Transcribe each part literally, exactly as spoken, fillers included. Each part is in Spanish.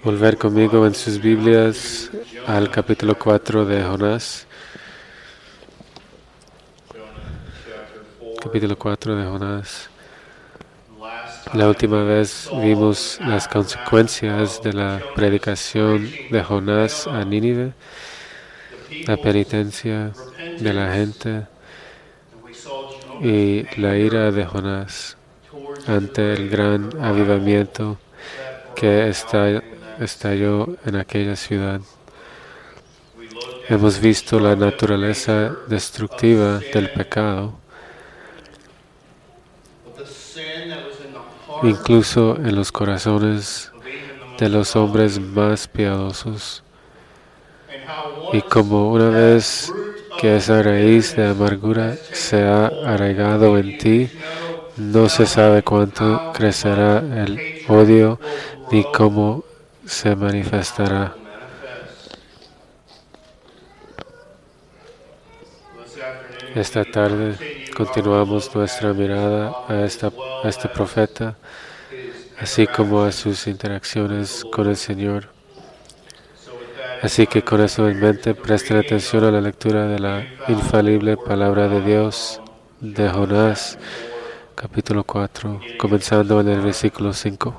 volver conmigo en sus Biblias al capítulo cuatro de Jonás. Capítulo cuatro de Jonás. La última vez vimos las consecuencias de la predicación de Jonás a Nínive, la penitencia de la gente y la ira de Jonás ante el gran avivamiento que estalló en aquella ciudad. Hemos visto la naturaleza destructiva del pecado, incluso en los corazones de los hombres más piadosos, y como una vez que esa raíz de amargura se ha arraigado en ti, no se sabe cuánto crecerá el odio ni cómo se manifestará. Esta tarde continuamos nuestra mirada a, esta, a este profeta, así como a sus interacciones con el Señor. Así que con eso en mente, presten atención a la lectura de la infalible palabra de Dios de Jonás, capítulo cuatro, comenzando en el versículo cinco.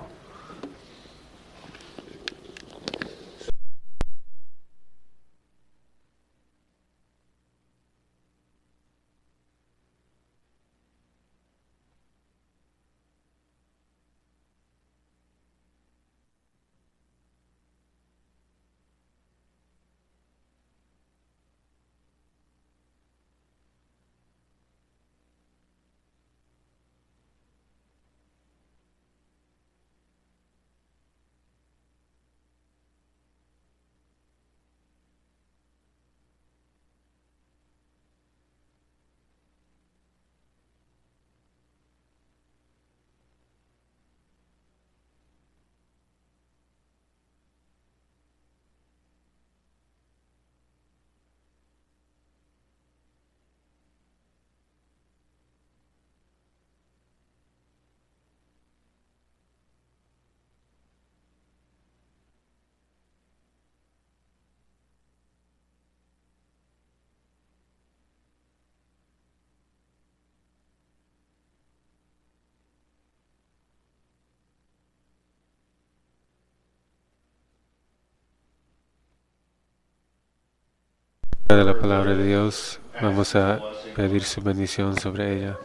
De la palabra de Dios, vamos a pedir su bendición sobre ella.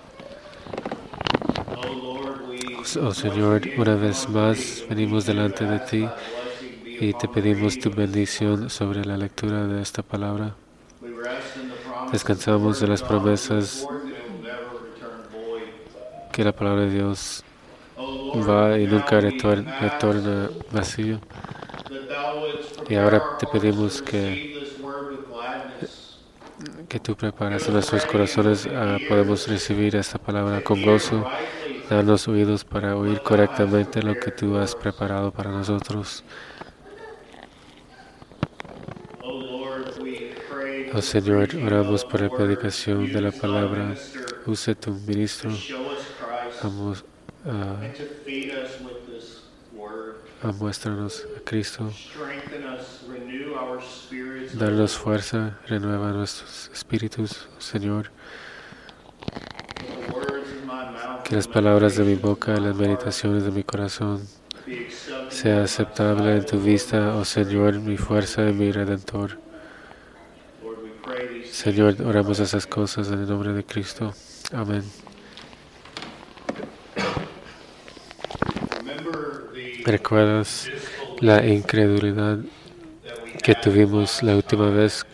Oh Señor, una vez más venimos delante de ti y te pedimos tu bendición sobre la lectura de esta palabra. Descansamos de las promesas que la palabra de Dios va y nunca retorna, retorna vacío. Y ahora te pedimos que que tú preparas en nuestros corazones, uh, podemos recibir esta palabra con gozo. Danos oídos para oír correctamente lo que tú has preparado para nosotros. Oh Señor, oramos por la predicación de la palabra. Use tu ministro. Vamos a uh, muéstranos a Cristo. Darnos fuerza, renueva nuestros espíritus, Señor. Que las palabras de mi boca y las meditaciones de mi corazón sea aceptable en tu vista, oh Señor, mi fuerza y mi Redentor. Señor, oramos esas cosas en el nombre de Cristo. Amén. ¿Recuerdas la incredulidad que tuvimos la última vez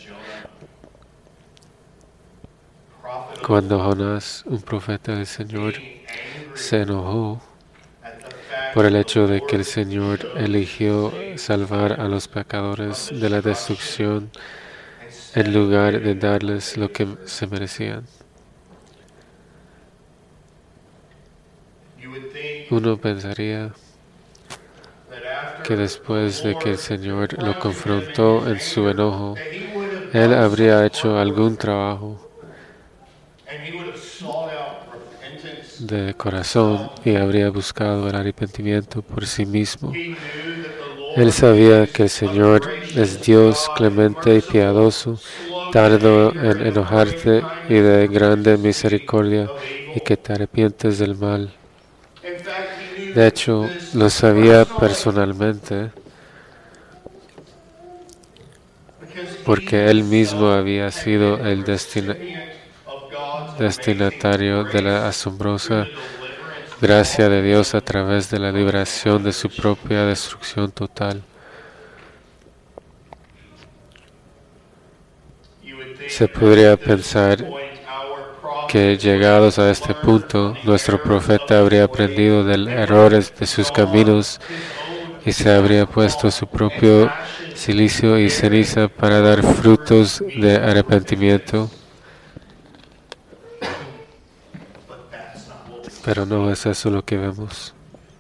cuando Jonás, un profeta del Señor, se enojó por el hecho de que el Señor eligió salvar a los pecadores de la destrucción en lugar de darles lo que se merecían? Uno pensaría que después de que el Señor lo confrontó en su enojo, Él habría hecho algún trabajo de corazón y habría buscado el arrepentimiento por sí mismo. Él sabía que el Señor es Dios clemente y piadoso, tardo en enojarte y de grande misericordia, y que te arrepientes del mal. De hecho, lo sabía personalmente porque él mismo había sido el destina destinatario de la asombrosa gracia de Dios a través de la liberación de su propia destrucción total. Se podría pensar que llegados a este punto, nuestro profeta habría aprendido de los errores de sus caminos y se habría puesto su propio silicio y ceniza para dar frutos de arrepentimiento. Pero no es eso lo que vemos.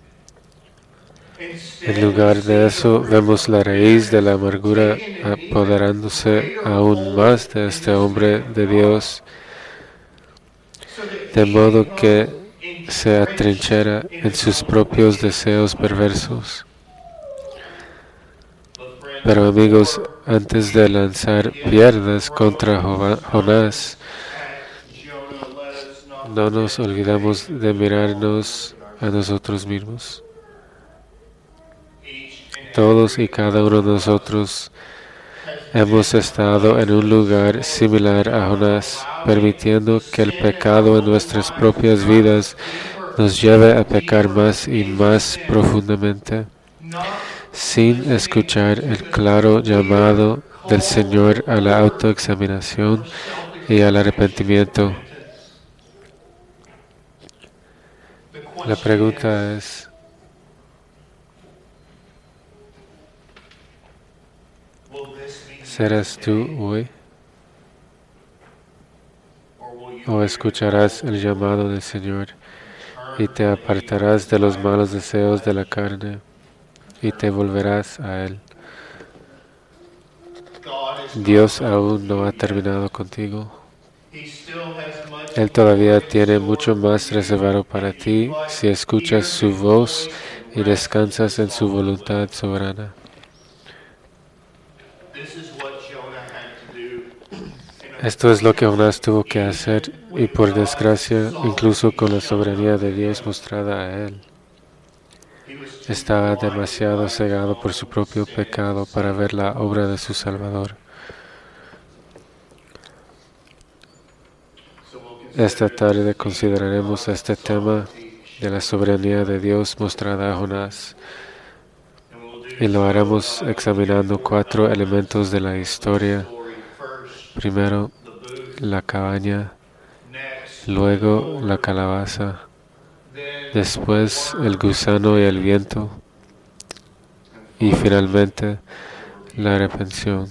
En lugar de eso, vemos la raíz de la amargura apoderándose aún más de este hombre de Dios, de modo que se atrinchera en sus propios deseos perversos. Pero amigos, antes de lanzar piedras contra Jonás, no nos olvidamos de mirarnos a nosotros mismos. Todos y cada uno de nosotros hemos estado en un lugar similar a Jonás, permitiendo que el pecado en nuestras propias vidas nos lleve a pecar más y más profundamente, sin escuchar el claro llamado del Señor a la autoexaminación y al arrepentimiento. La pregunta es, ¿serás tú hoy? ¿O escucharás el llamado del Señor y te apartarás de los malos deseos de la carne y te volverás a Él? Dios aún no ha terminado contigo. Él todavía tiene mucho más reservado para ti si escuchas su voz y descansas en su voluntad soberana. Esto es lo que Jonás tuvo que hacer y por desgracia, incluso con la soberanía de Dios mostrada a él, estaba demasiado cegado por su propio pecado para ver la obra de su Salvador. Esta tarde consideraremos este tema de la soberanía de Dios mostrada a Jonás y lo haremos examinando cuatro elementos de la historia. Primero, la cabaña, luego la calabaza, después el gusano y el viento y finalmente la arrepentión.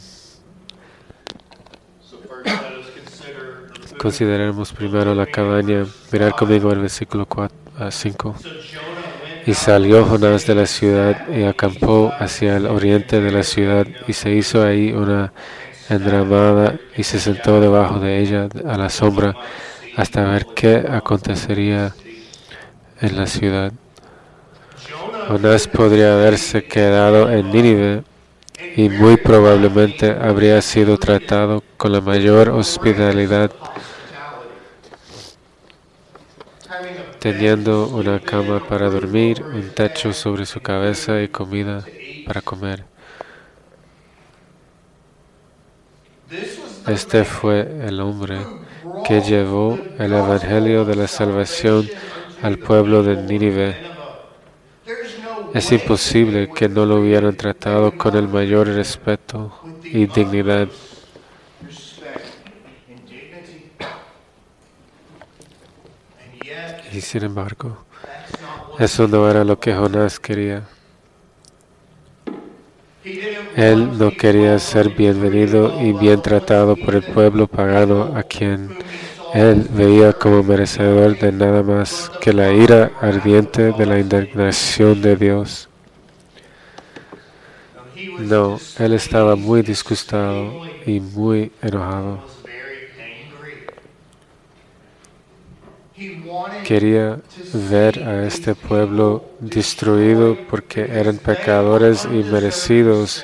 Consideremos primero la cabaña. Mirad conmigo el versículo cinco. Y salió Jonás de la ciudad y acampó hacia el oriente de la ciudad y se hizo ahí una enramada y se sentó debajo de ella a la sombra hasta ver qué acontecería en la ciudad. Jonás podría haberse quedado en Nínive y muy probablemente habría sido tratado con la mayor hospitalidad, teniendo una cama para dormir, un techo sobre su cabeza y comida para comer. Este fue el hombre que llevó el evangelio de la salvación al pueblo de Nínive. Es imposible que no lo hubieran tratado con el mayor respeto y dignidad. Y sin embargo, eso no era lo que Jonás quería. Él no quería ser bienvenido y bien tratado por el pueblo pagano a quien él veía como merecedor de nada más que la ira ardiente de la indignación de Dios. No, él estaba muy disgustado y muy enojado. quería ver a este pueblo destruido porque eran pecadores y merecidos,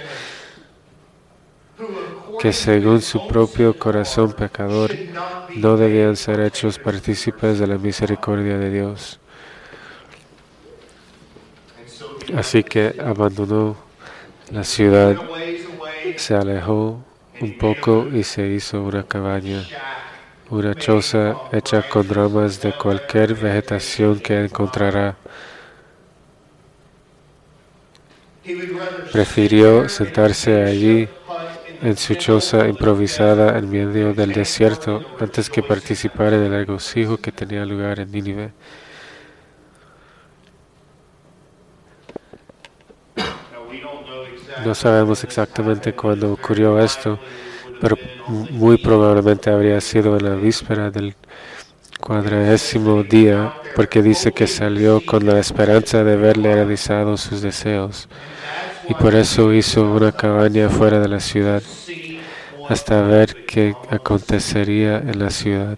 que según su propio corazón pecador no debían ser hechos partícipes de la misericordia de Dios. Así que abandonó la ciudad, se alejó un poco y se hizo una cabaña, una choza hecha con ramas de cualquier vegetación que encontrará. Prefirió sentarse allí en su choza improvisada en medio del desierto antes que participar en el regocijo que tenía lugar en Nínive. No sabemos exactamente cuándo ocurrió esto, pero muy probablemente habría sido en la víspera del cuadragésimo día, porque dice que salió con la esperanza de verle realizado sus deseos, y por eso hizo una cabaña fuera de la ciudad, hasta ver qué acontecería en la ciudad.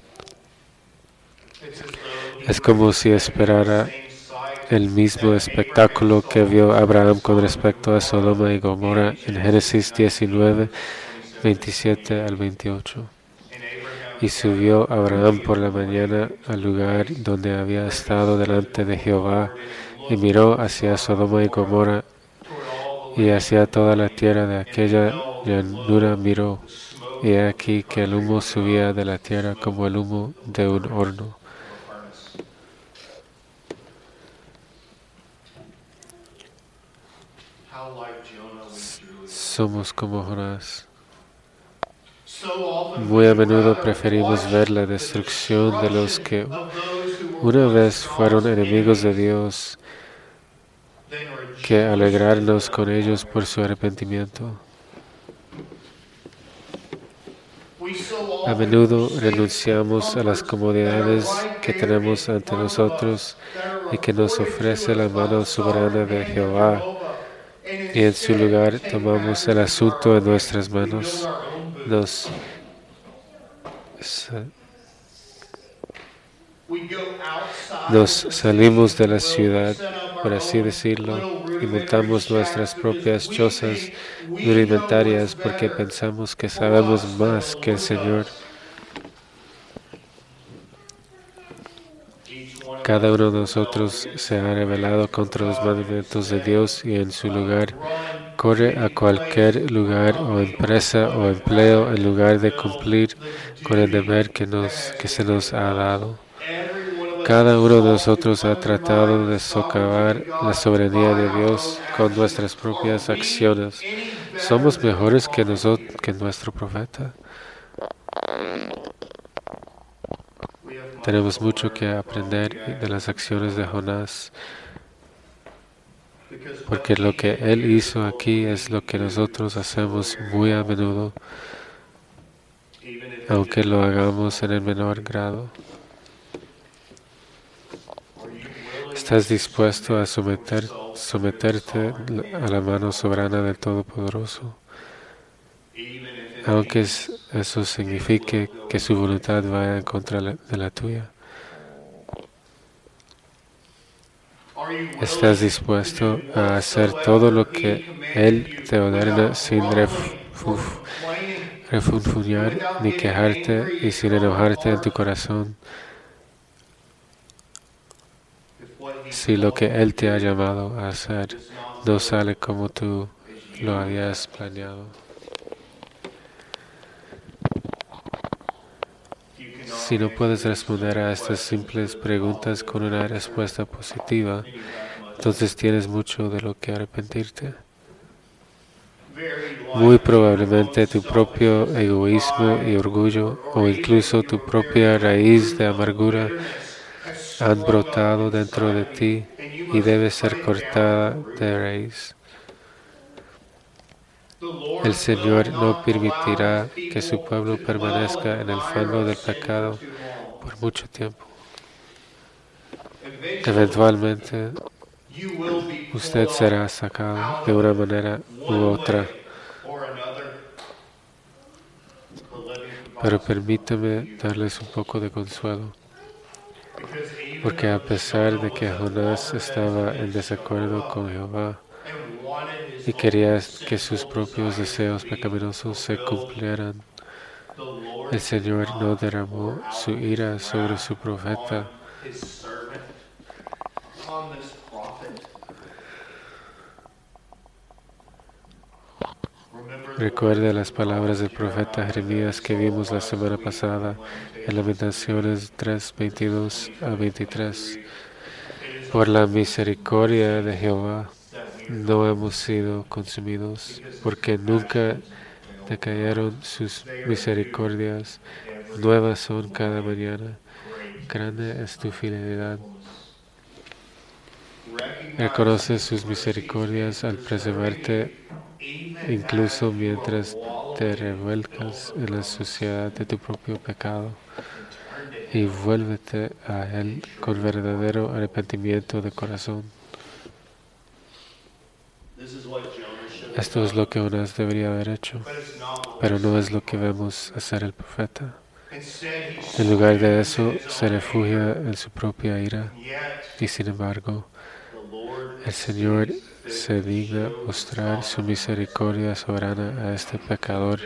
Es como si esperara el mismo espectáculo que vio Abraham con respecto a Sodoma y Gomorra en Génesis diecinueve, veintisiete al veintiocho. Y subió Abraham por la mañana al lugar donde había estado delante de Jehová, y miró hacia Sodoma y Gomorra, y hacia toda la tierra de aquella llanura miró, y he aquí que el humo subía de la tierra como el humo de un horno. Somos como Jonás. Muy a menudo preferimos ver la destrucción de los que una vez fueron enemigos de Dios que alegrarnos con ellos por su arrepentimiento. A menudo renunciamos a las comodidades que tenemos ante nosotros y que nos ofrece la mano soberana de Jehová, y en su lugar tomamos el asunto en nuestras manos. Nos Nos salimos de la ciudad, por así decirlo, y montamos nuestras propias chozas rudimentarias porque pensamos que sabemos más que el Señor. Cada uno de nosotros se ha rebelado contra los mandamientos de Dios y en su lugar corre a cualquier lugar o empresa o empleo en lugar de cumplir con el deber que, nos, que se nos ha dado. Cada uno de nosotros ha tratado de socavar la soberanía de Dios con nuestras propias acciones. ¿Somos mejores que, nosotros, que nuestro profeta? Tenemos mucho que aprender de las acciones de Jonás, porque lo que él hizo aquí es lo que nosotros hacemos muy a menudo, aunque lo hagamos en el menor grado. ¿Estás dispuesto a someter, someterte a la mano soberana del Todopoderoso? Aunque eso signifique que su voluntad vaya en contra de la tuya. ¿Estás dispuesto a hacer todo lo que Él te ordena sin refunfuñar ni quejarte y sin enojarte en tu corazón? Si lo que Él te ha llamado a hacer no sale como tú lo habías planeado. Si no puedes responder a estas simples preguntas con una respuesta positiva, entonces tienes mucho de lo que arrepentirte. Muy probablemente tu propio egoísmo y orgullo, o incluso tu propia raíz de amargura, han brotado dentro de ti y debe ser cortada de raíz. El Señor no permitirá que su pueblo permanezca en el fango del pecado por mucho tiempo. Eventualmente, usted será sacado de una manera u otra. Pero permítame darles un poco de consuelo. Porque a pesar de que Jonás estaba en desacuerdo con Jehová y quería que sus propios deseos pecaminosos se cumplieran, el Señor no derramó su ira sobre su profeta. Recuerde las palabras del profeta Jeremías que vimos la semana pasada en Lamentaciones tres, veintidós a veintitrés. Por la misericordia de Jehová no hemos sido consumidos, porque nunca decayeron sus misericordias, nuevas son cada mañana. Grande es tu fidelidad. Reconoce sus misericordias al preservarte, incluso mientras te revuelcas en la suciedad de tu propio pecado, y vuélvete a Él con verdadero arrepentimiento de corazón. Esto es lo que Jonás debería haber hecho, pero no es lo que vemos hacer el profeta. En lugar de eso, se refugia en su propia ira, y sin embargo, el Señor se digna mostrar su misericordia soberana a este pecador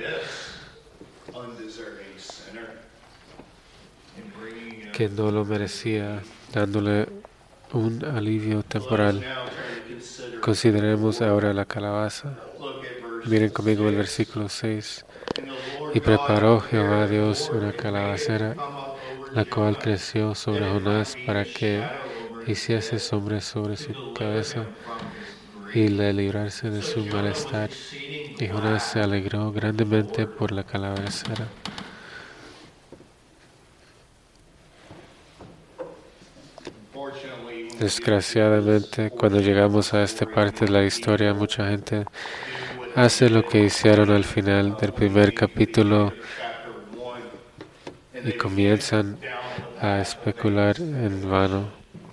que no lo merecía, dándole un alivio temporal. Consideremos ahora la calabaza. Miren conmigo el versículo seis. Y preparó Jehová Dios una calabacera, la cual creció sobre Jonás para que hiciese sombra sobre su cabeza y le librase de su malestar. Y Jonás se alegró grandemente por la calabacera. Desgraciadamente, cuando llegamos a esta parte de la historia, mucha gente hace lo que hicieron al final del primer capítulo y comienzan a especular en vano.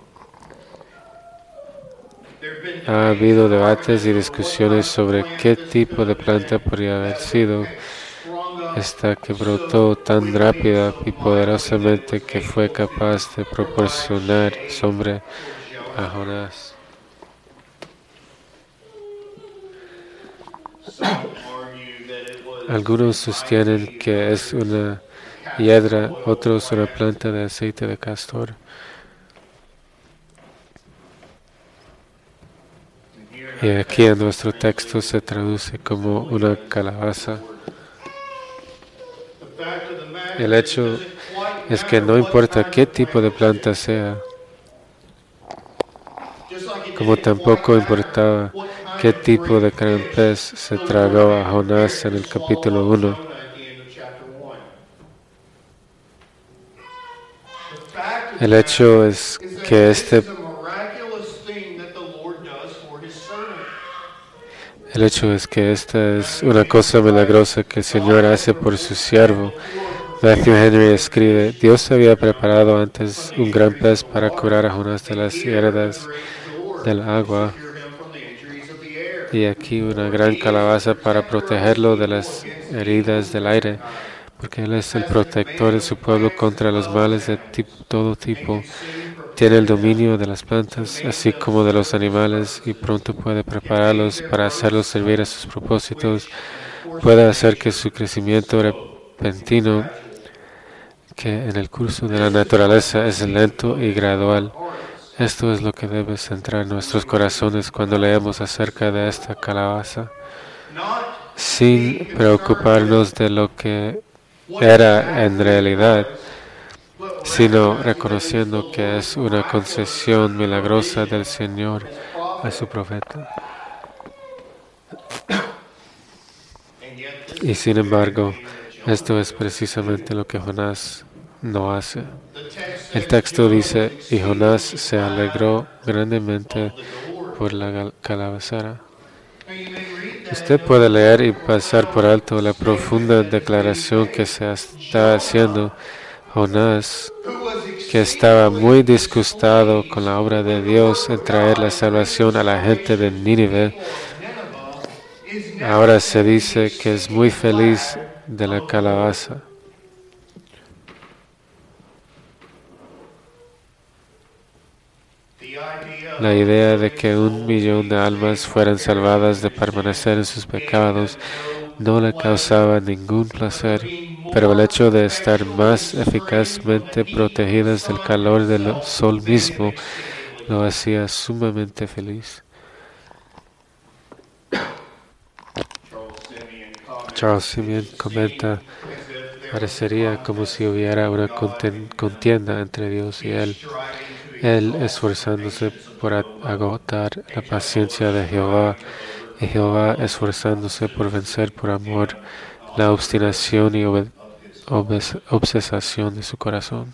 Ha habido debates y discusiones sobre qué tipo de planta podría haber sido esta que brotó tan rápida y poderosamente que fue capaz de proporcionar sombra a Jonás. Algunos sostienen que es una hiedra, otros una planta de aceite de castor. Y aquí en nuestro texto se traduce como una calabaza. El hecho es que no importa qué tipo de planta sea, como tampoco importaba qué tipo de gran pez se tragó a Jonás en el capítulo uno. El hecho es que este El hecho es que esta es una cosa milagrosa que el Señor hace por su siervo. Matthew Henry escribe: Dios había preparado antes un gran pez para curar a Jonás de las heridas del agua, y aquí una gran calabaza para protegerlo de las heridas del aire, porque Él es el protector de su pueblo contra los males de tipo, todo tipo. Tiene el dominio de las plantas, así como de los animales, y pronto puede prepararlos para hacerlos servir a sus propósitos. Puede hacer que su crecimiento repentino, que en el curso de la naturaleza es lento y gradual. Esto es lo que debe centrar nuestros corazones cuando leemos acerca de esta calabaza, sin preocuparnos de lo que era en realidad, sino reconociendo que es una concesión milagrosa del Señor a su profeta. Y sin embargo, esto es precisamente lo que Jonás no hace. El texto dice: y Jonás se alegró grandemente por la calabacera. Usted puede leer y pasar por alto la profunda declaración que se está haciendo. Jonás, que estaba muy disgustado con la obra de Dios en traer la salvación a la gente de Nínive, ahora se dice que es muy feliz de la calabaza. La idea de que un millón de almas fueran salvadas de permanecer en sus pecados no le causaba ningún placer, pero el hecho de estar más eficazmente protegidas del calor del sol mismo lo hacía sumamente feliz. Charles Simeon comenta: parecería como si hubiera una contienda entre Dios y él, él esforzándose por agotar la paciencia de Jehová, y Jehová esforzándose por vencer por amor la obstinación y obsesación de su corazón.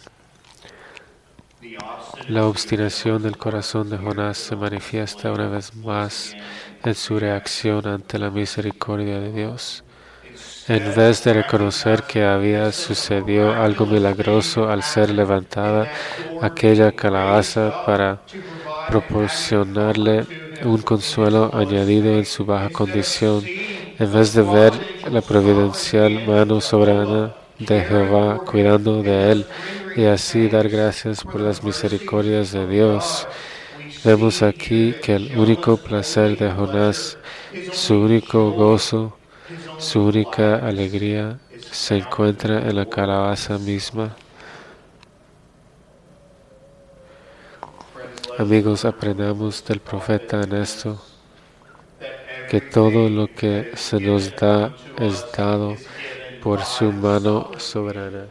La obstinación del corazón de Jonás se manifiesta una vez más en su reacción ante la misericordia de Dios. En vez de reconocer que había sucedido algo milagroso al ser levantada aquella calabaza para proporcionarle un consuelo añadido en su baja condición, en vez de ver la providencial mano soberana de Jehová cuidando de él y así dar gracias por las misericordias de Dios, vemos aquí que el único placer de Jonás, su único gozo, su única alegría, se encuentra en la calabaza misma. Amigos, aprendamos del profeta en esto, que todo lo que se nos da es dado por su mano soberana.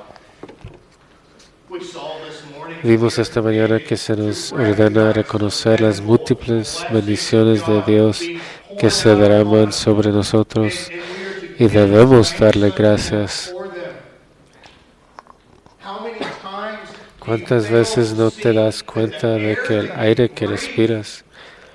Vimos esta mañana que se nos ordena reconocer las múltiples bendiciones de Dios que se derraman sobre nosotros y debemos darle gracias. ¿Cuántas veces no te das cuenta de que el aire que respiras,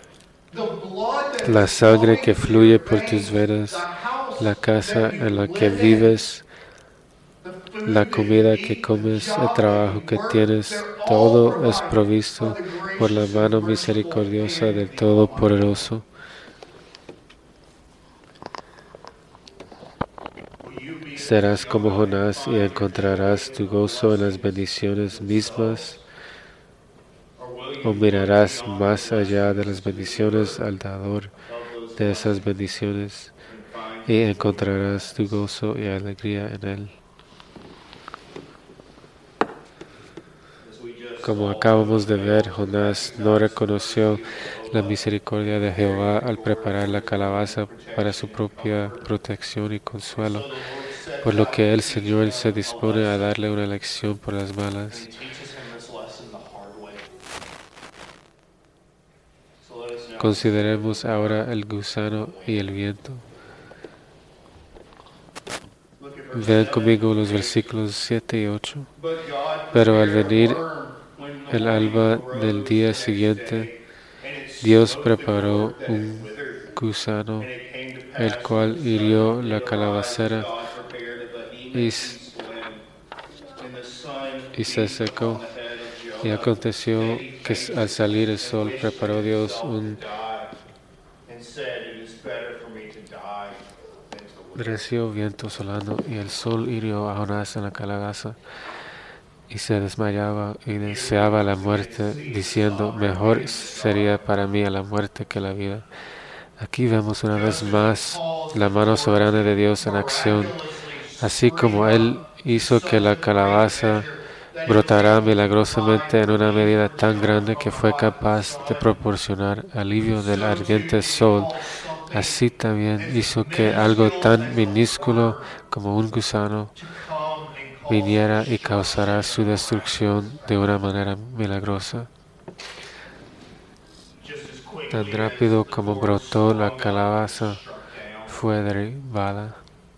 la sangre que fluye por tus venas, la casa en la que vives, la comida que comes, el trabajo que tienes, todo es provisto por la mano misericordiosa del Todopoderoso? Serás como Jonás y encontrarás tu gozo en las bendiciones mismas, o mirarás más allá de las bendiciones al dador de esas bendiciones y encontrarás tu gozo y alegría en él. Como acabamos de ver, Jonás no reconoció la misericordia de Jehová al preparar la calabaza para su propia protección y consuelo, por lo que el Señor se dispone a darle una lección por las malas. Consideremos ahora el gusano y el viento. Vean conmigo los versículos siete y ocho. Pero al venir el alba del día siguiente, Dios preparó un gusano, el cual hirió la calabacera y, y se secó. Y aconteció que al salir el sol preparó Dios un recio viento solano, y el sol hirió a Jonás en la calabaza, y se desmayaba y deseaba la muerte, diciendo: mejor sería para mí la muerte que la vida. Aquí vemos una vez más la mano soberana de Dios en acción, así como Él hizo que la calabaza brotara milagrosamente en una medida tan grande que fue capaz de proporcionar alivio del ardiente sol. Así también hizo que algo tan minúsculo como un gusano viniera y causara su destrucción de una manera milagrosa. Tan rápido como brotó la calabaza, fue derribada.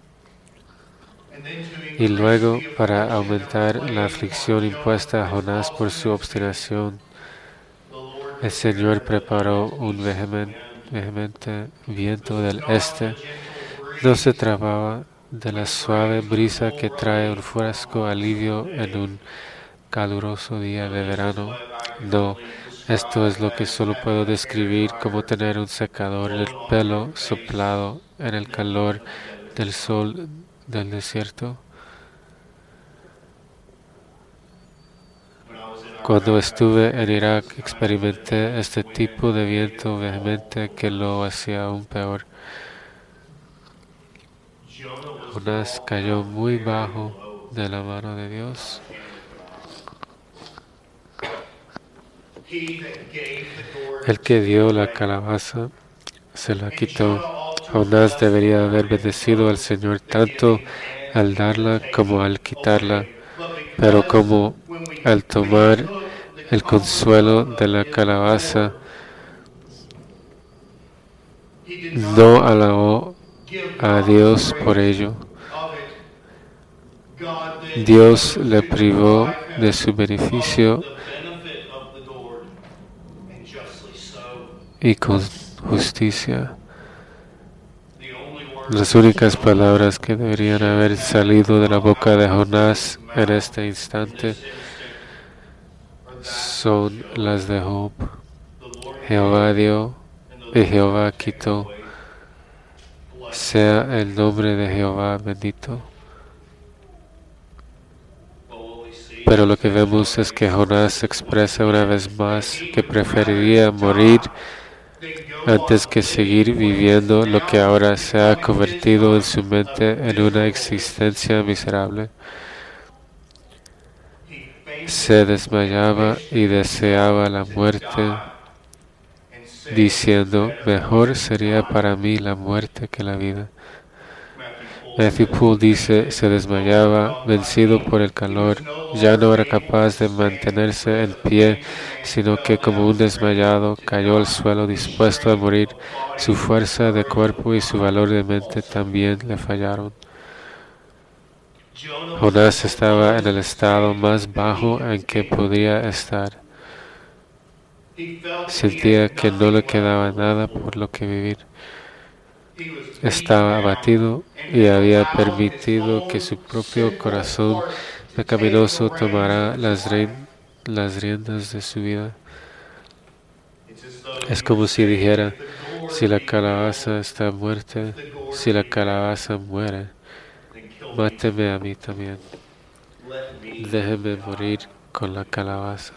Y luego, para aumentar la aflicción impuesta a Jonás por su obstinación, el Señor preparó un vehemente, vehemente viento del este. No se trataba de la suave brisa que trae un fresco alivio en un caluroso día de verano. No, esto es lo que solo puedo describir como tener un secador del pelo soplado en el calor del sol del desierto. Cuando estuve en Irak experimenté este tipo de viento vehemente que lo hacía aún peor. Jonás cayó muy bajo de la mano de Dios. El que dio la calabaza se la quitó. Jonás debería haber bendecido al Señor tanto al darla como al quitarla, pero como al tomar el consuelo de la calabaza, no alabó a Dios por ello. Dios le privó de su beneficio y con justicia. Las únicas palabras que deberían haber salido de la boca de Jonás en este instante son las de Job. Jehová dio y Jehová quitó. Sea el nombre de Jehová bendito. Pero lo que vemos es que Jonás expresa una vez más que preferiría morir antes que seguir viviendo lo que ahora se ha convertido en su mente en una existencia miserable. Se desmayaba y deseaba la muerte, diciendo, mejor sería para mí la muerte que la vida. Matthew Poole dice, se desmayaba, vencido por el calor, ya no era capaz de mantenerse en pie, sino que como un desmayado cayó al suelo dispuesto a morir. Su fuerza de cuerpo y su valor de mente también le fallaron. Jonás estaba en el estado más bajo en que podía estar. Sentía que no le quedaba nada por lo que vivir. Estaba abatido y había permitido que su propio corazón pecaminoso tomara las, rein- las riendas de su vida. Es como si dijera, si la calabaza está muerta, si la calabaza muere, máteme a mí también. Déjeme morir con la calabaza.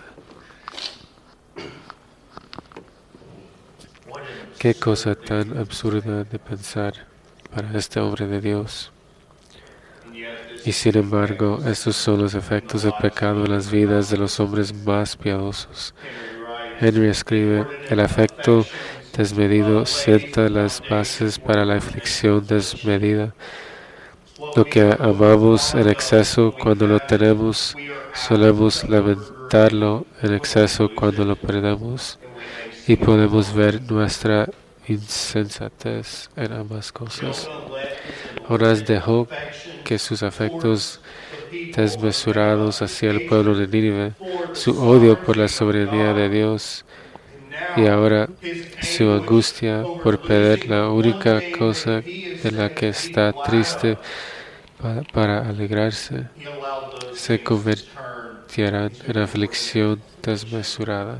Qué cosa tan absurda de pensar para este hombre de Dios. Y sin embargo, estos son los efectos del pecado en las vidas de los hombres más piadosos. Henry escribe, el afecto desmedido sienta las bases para la aflicción desmedida. Lo que amamos en exceso cuando lo tenemos, solemos lamentarlo en exceso cuando lo perdemos. Y podemos ver nuestra insensatez en ambas cosas. Jonás dejó que sus afectos desmesurados hacia el pueblo de Nínive, su odio por la soberanía de Dios y ahora su angustia por perder la única cosa de la que está triste pa- para alegrarse, se convertirán en aflicción desmesurada.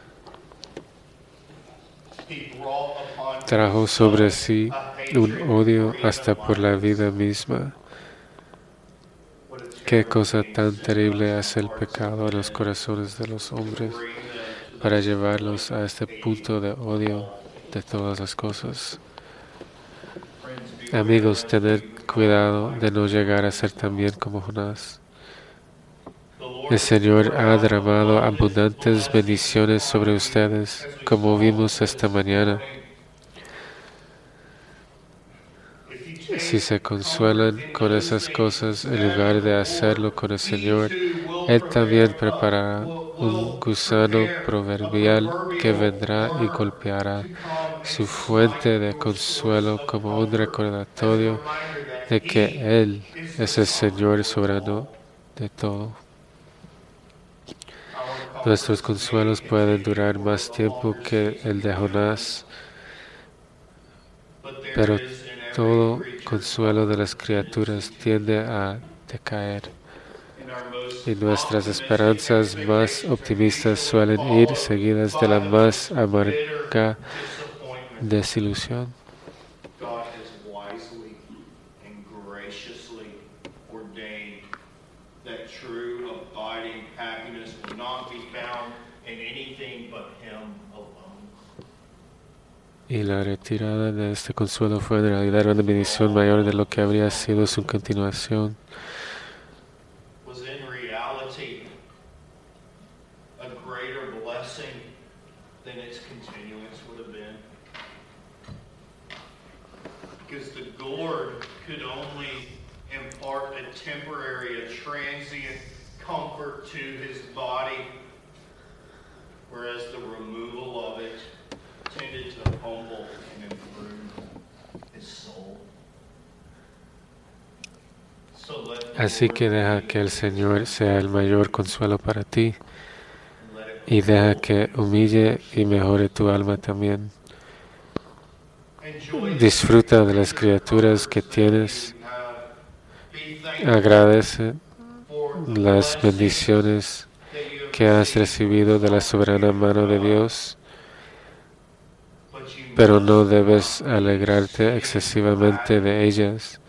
Trajo sobre sí un odio hasta por la vida misma. Qué cosa tan terrible hace el pecado en los corazones de los hombres para llevarlos a este punto de odio de todas las cosas. Amigos, tened cuidado de no llegar a ser también como Jonás. El Señor ha derramado abundantes bendiciones sobre ustedes, como vimos esta mañana. Si se consuelan con esas cosas en lugar de hacerlo con el Señor, Él también preparará un gusano proverbial que vendrá y golpeará su fuente de consuelo como un recordatorio de que Él es el Señor soberano de todo. Nuestros consuelos pueden durar más tiempo que el de Jonás, pero todo consuelo de las criaturas tiende a decaer, y nuestras esperanzas más optimistas suelen ir seguidas de la más amarga desilusión. Y la retirada de este consuelo fue en realidad una bendición mayor de lo que habría sido su continuación. Was in reality a greater blessing than its continuance would have been. Because the gourd could only impart a temporary, a transient comfort to his body, whereas the removal of it tended to humble and improve his soul. So let the Así que deja que el Señor sea el mayor consuelo para ti y deja que humille y mejore tu alma también. Disfruta de las criaturas que tienes. Agradece las bendiciones que has recibido de la soberana mano de Dios, pero no debes alegrarte excesivamente de ellas.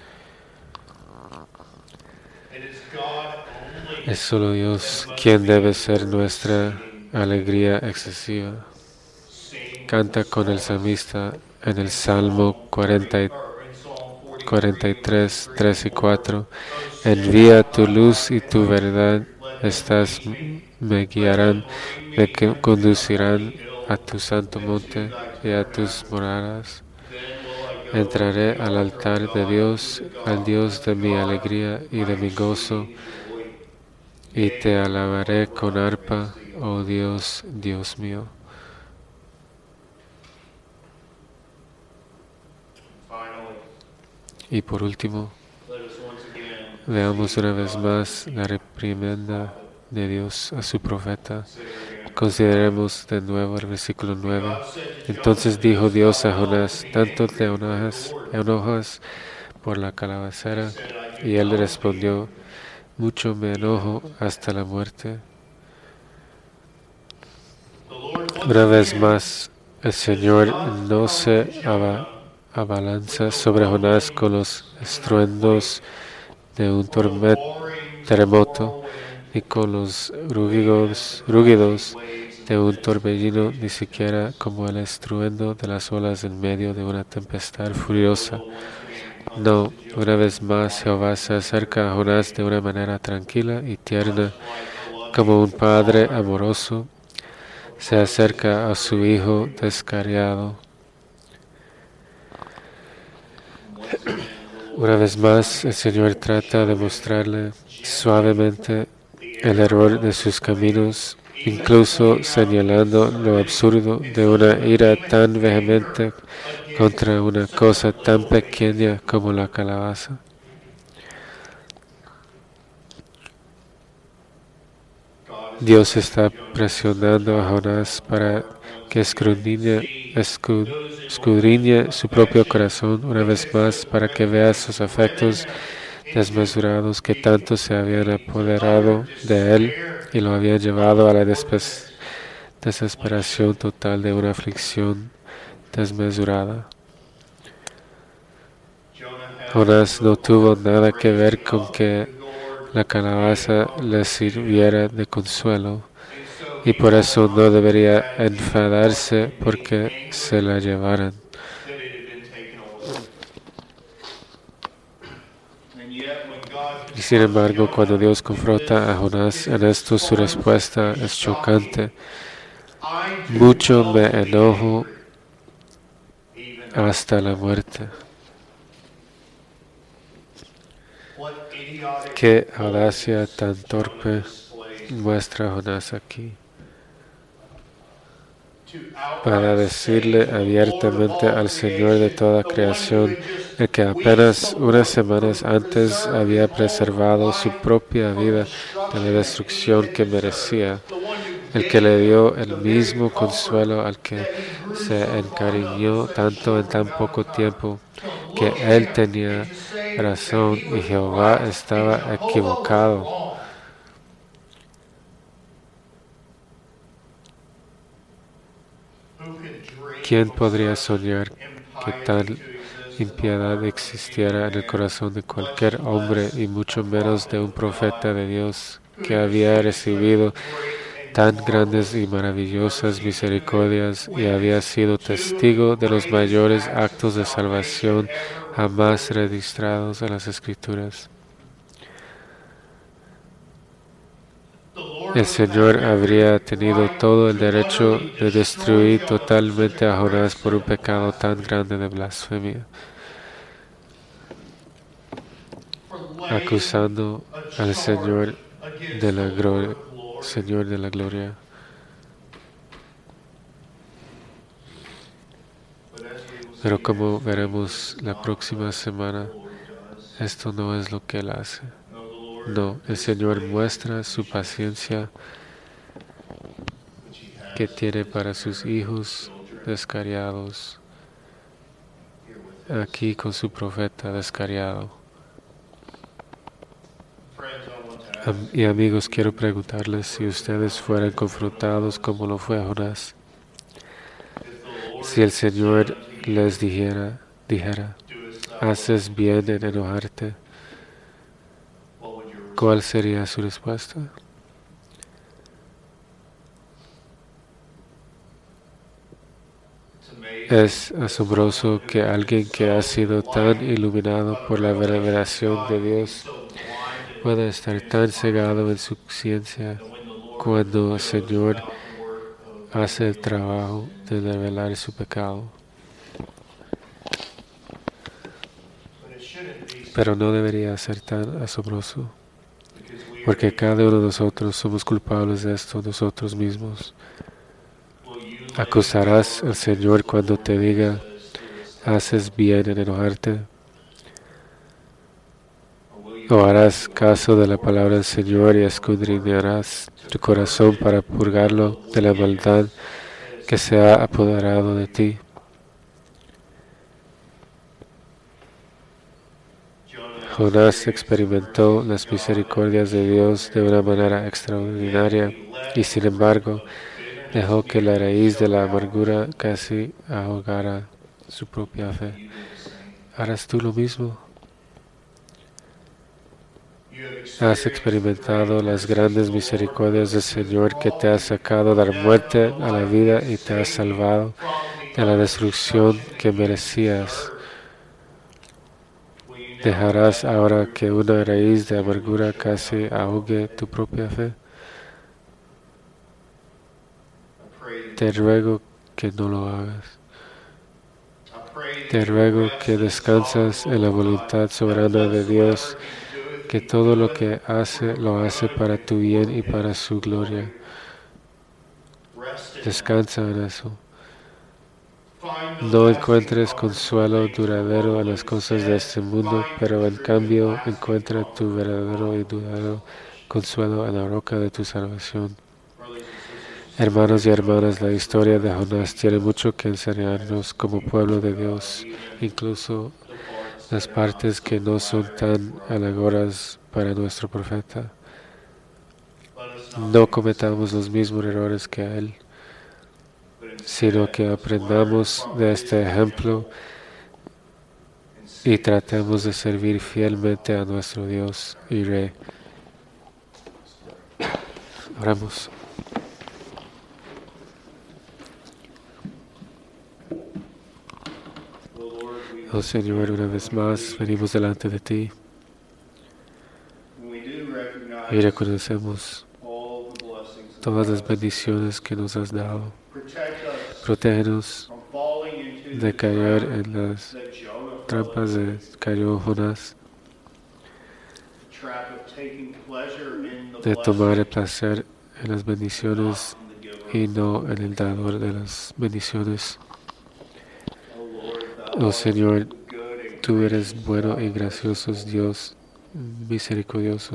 Es solo Dios quien debe ser nuestra alegría excesiva. Canta con el salmista en el Salmo cuarenta y tres, tres y cuatro. Envía tu luz y tu verdad, estas me guiarán, me conducirán a tu santo monte y a tus moradas. Entraré al altar de Dios, al Dios de mi alegría y de mi gozo, y te alabaré con arpa, oh Dios, Dios mío. Y por último, veamos una vez más la reprimenda de Dios a su profeta. Consideremos de nuevo el versículo nueve. Entonces dijo Dios a Jonás, ¿tanto te enojas, enojas por la calabacera? Y él respondió, mucho me enojo hasta la muerte. Una vez más, el Señor no se aba, abalanza sobre Jonás con los estruendos de un tormento, terremoto, ni con los rugidos, rugidos de un torbellino, ni siquiera como el estruendo de las olas en medio de una tempestad furiosa. No, una vez más Jehová se acerca a Jonás de una manera tranquila y tierna, como un padre amoroso se acerca a su hijo descarriado. Una vez más, el Señor trata de mostrarle suavemente el error de sus caminos, incluso señalando lo absurdo de una ira tan vehemente contra una cosa tan pequeña como la calabaza. Dios está presionando a Jonás para que escudriñe, escudriñe su propio corazón una vez más, para que vea sus afectos desmesurados que tanto se habían apoderado de él y lo habían llevado a la desesperación total de una aflicción desmesurada. Jonás no tuvo nada que ver con que la calabaza le sirviera de consuelo, y por eso no debería enfadarse porque se la llevaran. Y sin embargo, cuando Dios confronta a Jonás en esto, su respuesta es chocante. Mucho me enojo hasta la muerte. Qué audacia tan torpe muestra Jonás aquí, para decirle abiertamente al Señor de toda creación, el que apenas unas semanas antes había preservado su propia vida de la destrucción que merecía, el que le dio el mismo consuelo al que se encariñó tanto en tan poco tiempo, que él tenía razón y Jehová estaba equivocado. ¿Quién podría soñar que tal impiedad existiera en el corazón de cualquier hombre, y mucho menos de un profeta de Dios que había recibido tan grandes y maravillosas misericordias y había sido testigo de los mayores actos de salvación jamás registrados en las Escrituras. El Señor habría tenido todo el derecho de destruir totalmente a Jonás por un pecado tan grande de blasfemia, acusando al Señor de la gloria, Señor de la gloria. Pero como veremos la próxima semana, esto no es lo que Él hace. No, el Señor muestra su paciencia que tiene para sus hijos descarriados, aquí con su profeta descarriado. Am- Y amigos, quiero preguntarles si ustedes fueran confrontados como lo fue Jonás, si el Señor les dijera, dijera, haces bien en enojarte, ¿cuál sería su respuesta? Es asombroso que alguien que ha sido tan iluminado por la revelación de Dios pueda estar tan cegado en su ciencia cuando el Señor hace el trabajo de revelar su pecado. Pero no debería ser tan asombroso, porque cada uno de nosotros somos culpables de esto nosotros mismos. ¿Acusarás al Señor cuando te diga, haces bien en enojarte? ¿O harás caso de la palabra del Señor y escudriñarás tu corazón para purgarlo de la maldad que se ha apoderado de ti? Jonás experimentó las misericordias de Dios de una manera extraordinaria y sin embargo dejó que la raíz de la amargura casi ahogara su propia fe. ¿Harás tú lo mismo? ¿Has experimentado las grandes misericordias del Señor que te ha sacado de la muerte a la vida y te ha salvado de la destrucción que merecías? ¿Dejarás ahora que una raíz de amargura casi ahogue tu propia fe? Te ruego que no lo hagas. Te ruego que descansas en la voluntad soberana de Dios, que todo lo que hace, lo hace para tu bien y para su gloria. Descansa en eso. No encuentres consuelo duradero en las cosas de este mundo, pero en cambio encuentra tu verdadero y duradero consuelo en la roca de tu salvación. Hermanos y hermanas, la historia de Jonás tiene mucho que enseñarnos como pueblo de Dios, incluso las partes que no son tan halagadoras para nuestro profeta. No cometamos los mismos errores que él, sino que aprendamos de este ejemplo y tratemos de servir fielmente a nuestro Dios y Rey. Oramos. Oh Señor, una vez más venimos delante de ti y reconocemos todas las bendiciones que nos has dado. Protégenos de caer en las trampas de cayó Jonás, de tomar el placer en las bendiciones y no en el dador de las bendiciones. Oh Señor, tú eres bueno y gracioso, Dios misericordioso,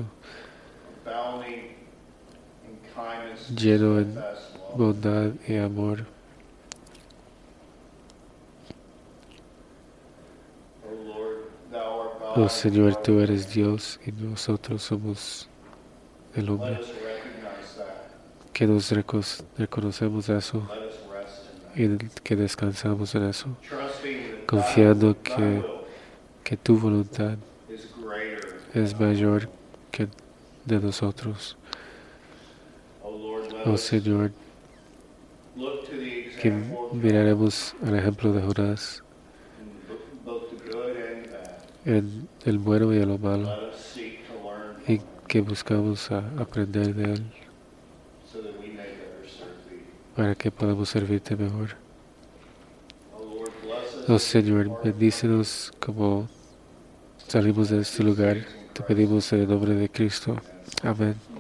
lleno en bondad y amor. Oh Señor, tú eres Dios y nosotros somos el hombre. Que nos reconocemos eso y que descansamos en eso, confiando que, que tu voluntad es mayor que de nosotros. Oh Señor, look to the que example of miraremos al ejemplo de Jonás in both the good and bad. en el bueno y en lo malo, Let us seek to learn y que buscamos a aprender de él so that we may better serve thee. para que podamos servirte mejor. Oh Lord, bless us Oh as we Señor, depart. bendícenos como salimos de este lugar. Te pedimos en el nombre de Cristo. Amén.